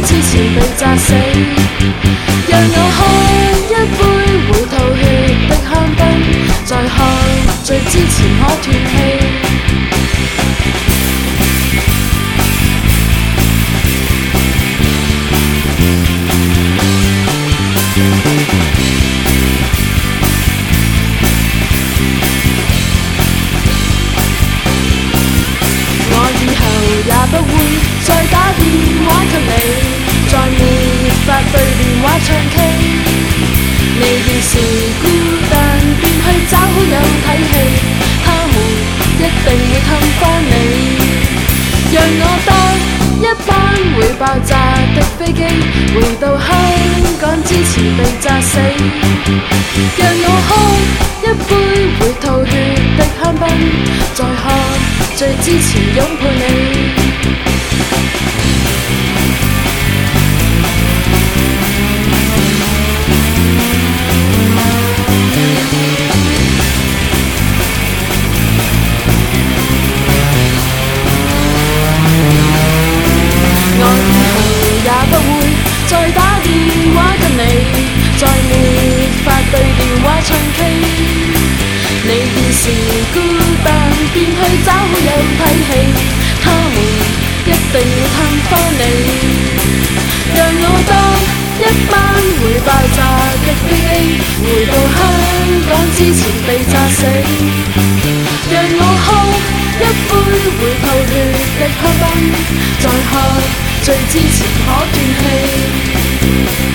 之前被炸死，讓我喝一杯會吐血的香檳，在喝醉之前可斷氣。我以後也不會再打電話給你，再沒法對電話唱 K。你要是孤單，便去找好友睇戲，他們一定會氹返你。讓我搭一班會爆炸的飛機，回到香港之前被炸死。讓我喝一杯會吐血的香檳，在喝醉之前擁抱你。我以後也不會再打電話給你，再沒法對電話唱 K。你要是孤單，便去找好友睇戲，他們一定會氹返你。讓我當一班會爆炸的飛機，回到香港之前被炸死。讓我喝一杯會吐血的香檳，在喝醉之前可斷氣。